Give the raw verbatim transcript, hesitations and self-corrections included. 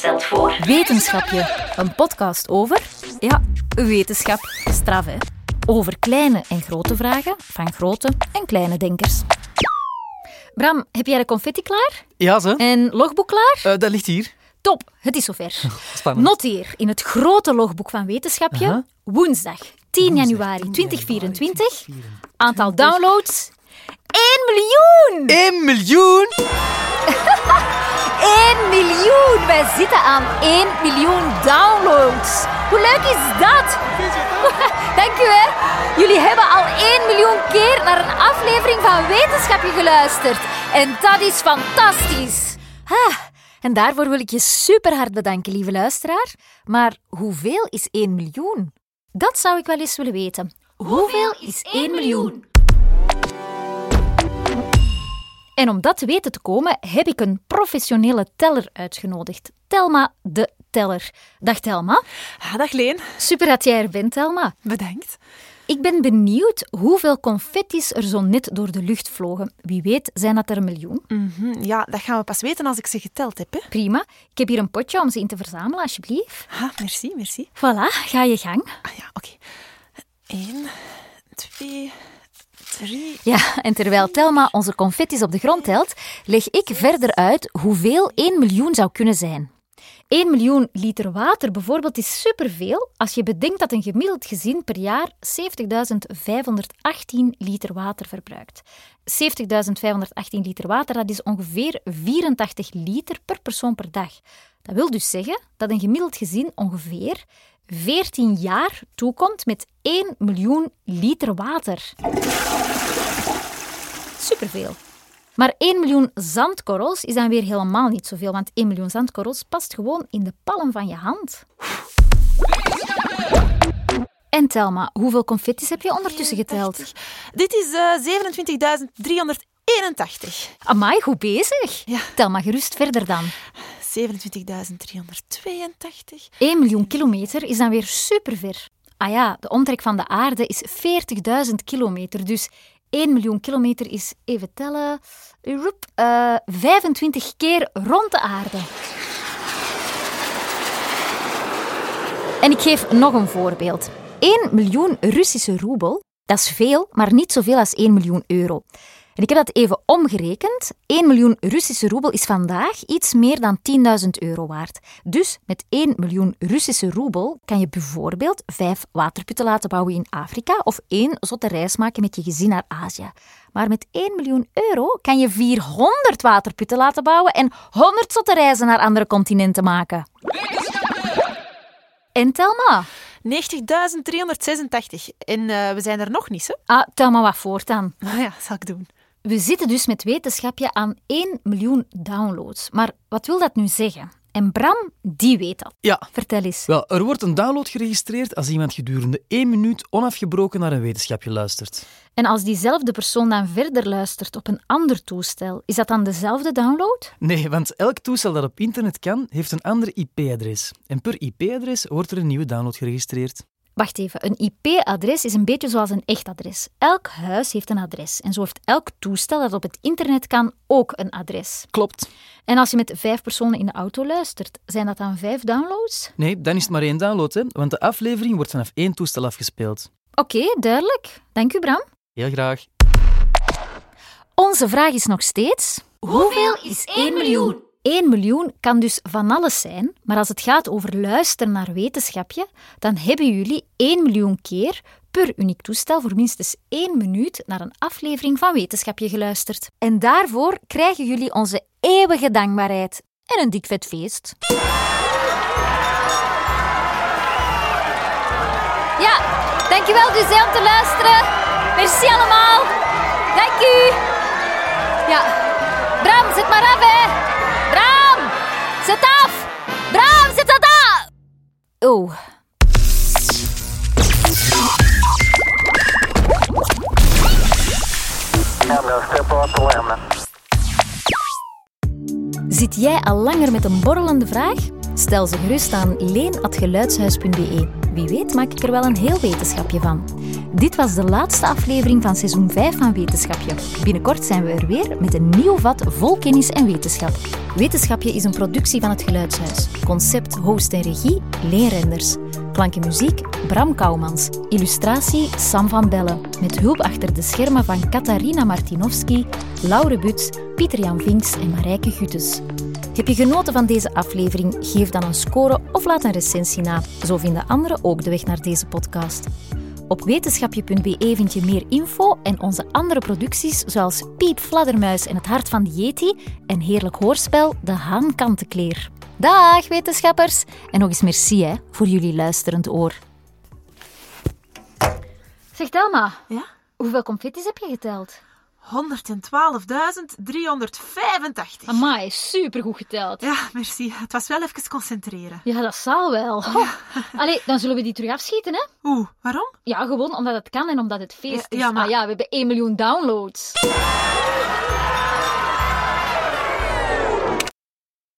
stelt voor... Wetenschapje, een podcast over... Ja, wetenschap. Straf, hè? Over kleine en grote vragen van grote en kleine denkers. Bram, heb jij de confetti klaar? Ja, ze. En logboek klaar? Uh, dat ligt hier. Top, het is zover. Spannend. Noteer in het grote logboek van Wetenschapje... Uh-huh. Woensdag tien januari tweeduizend vierentwintig. Aantal downloads... één miljoen! één miljoen? één miljoen! Wij zitten aan één miljoen downloads. Hoe leuk is dat? Dank u, hè. Jullie hebben al één miljoen keer naar een aflevering van Wetenschapje geluisterd. En dat is fantastisch. Ah, en daarvoor wil ik je super hard bedanken, lieve luisteraar. Maar hoeveel is één miljoen? Dat zou ik wel eens willen weten. Hoeveel is één miljoen? En om dat te weten te komen, heb ik een professionele teller uitgenodigd. Thelma de Teller. Dag Thelma. Ah, dag Leen. Super dat jij er bent, Thelma. Bedankt. Ik ben benieuwd hoeveel confetti's er zo net door de lucht vlogen. Wie weet zijn dat er een miljoen. Mm-hmm. Ja, dat gaan we pas weten als ik ze geteld heb. Hè? Prima. Ik heb hier een potje om ze in te verzamelen, alsjeblieft. Ah, merci, merci. Voilà, ga je gang. Ah ja, oké. Eén, twee... Drie. Ja, en terwijl Thelma onze confetti's op de grond telt, leg ik verder uit hoeveel één miljoen zou kunnen zijn. één miljoen liter water bijvoorbeeld is superveel als je bedenkt dat een gemiddeld gezin per jaar zeventigduizend vijfhonderdachttien liter water verbruikt. zeventigduizend vijfhonderdachttien liter water, dat is ongeveer vierentachtig liter per persoon per dag. Dat wil dus zeggen dat een gemiddeld gezin ongeveer veertien jaar toekomt met één miljoen liter water. Superveel. Maar één miljoen zandkorrels is dan weer helemaal niet zoveel, want één miljoen zandkorrels past gewoon in de palm van je hand. En Thelma, hoeveel confetti's heb je ondertussen geteld? Dit is uh, zevenentwintigduizend driehonderdeenentachtig. Amai, goed bezig. Ja. Tel gerust verder dan. zevenentwintigduizend driehonderdtweeëntachtig. één miljoen kilometer is dan weer superver. Ah ja, de omtrek van de aarde is veertigduizend kilometer, dus één miljoen kilometer is, even tellen, uh, vijfentwintig keer rond de aarde. En ik geef nog een voorbeeld. één miljoen Russische roebel, dat is veel, maar niet zoveel als één miljoen euro. En ik heb dat even omgerekend. één miljoen Russische roebel is vandaag iets meer dan tienduizend euro waard. Dus met één miljoen Russische roebel kan je bijvoorbeeld vijf waterputten laten bouwen in Afrika of één zotte reis maken met je gezin naar Azië. Maar met één miljoen euro kan je vierhonderd waterputten laten bouwen en honderd zotte reizen naar andere continenten maken. En Thelma? negentigduizend driehonderdzesentachtig. En uh, we zijn er nog niet, hè? Ah, tel maar wat voor dan. Ah ja, zal ik doen. We zitten dus met Wetenschapje aan één miljoen downloads. Maar wat wil dat nu zeggen? En Bram, die weet dat. Ja. Vertel eens. Wel, er wordt een download geregistreerd als iemand gedurende één minuut onafgebroken naar een wetenschapje luistert. En als diezelfde persoon dan verder luistert op een ander toestel, is dat dan dezelfde download? Nee, want elk toestel dat op internet kan, heeft een ander I P-adres. En per I P-adres wordt er een nieuwe download geregistreerd. Wacht even, een I P-adres is een beetje zoals een echt adres. Elk huis heeft een adres. En zo heeft elk toestel dat op het internet kan ook een adres. Klopt. En als je met vijf personen in de auto luistert, zijn dat dan vijf downloads? Nee, dan is het maar één download, hè, want de aflevering wordt vanaf één toestel afgespeeld. Oké, okay, duidelijk. Dank u, Bram. Heel graag. Onze vraag is nog steeds... Hoeveel is één miljoen? één miljoen kan dus van alles zijn, maar als het gaat over luisteren naar Wetenschapje, dan hebben jullie één miljoen keer per uniek toestel voor minstens één minuut naar een aflevering van Wetenschapje geluisterd. En daarvoor krijgen jullie onze eeuwige dankbaarheid en een dik vet feest. Ja, dankjewel dus om te luisteren. Merci allemaal. Dank u. Ja, Bram, zet maar af, hè. Bram, zet af. Bram, zet dat af. Oh. Zit jij al langer met een borrelende vraag? Stel ze gerust aan leen at geluidshuis punt be. Wie weet maak ik er wel een heel wetenschapje van. Dit was de laatste aflevering van seizoen vijf van Wetenschapje. Binnenkort zijn we er weer met een nieuw vat vol kennis en wetenschap. Wetenschapje is een productie van het Geluidshuis. Concept, host en regie, Leen Renders. Klank en muziek, Bram Kouwmans. Illustratie, Sam van Bellen. Met hulp achter de schermen van Katarina Martinovski, Laure Buts, Pieter-Jan Vinks en Marijke Guttes. Heb je genoten van deze aflevering? Geef dan een score of laat een recensie na. Zo vinden anderen ook de weg naar deze podcast. Op wetenschapje punt be vind je meer info en onze andere producties zoals Piep, Fladdermuis en Het Hart van de Yeti en heerlijk hoorspel De Haan Kantekleer. Dag wetenschappers! En nog eens merci hè, voor jullie luisterend oor. Zeg Thelma, Ja? hoeveel confettis heb je geteld? honderdtwaalfduizend driehonderdvijfentachtig. Amai, supergoed geteld. Ja, merci. Het was wel even concentreren. Ja, dat zal wel. Oh. Allee, dan zullen we die terug afschieten, hè? Oeh, waarom? Ja, gewoon omdat het kan en omdat het feest Ja, is. ja, maar- Ah ja, we hebben één miljoen downloads.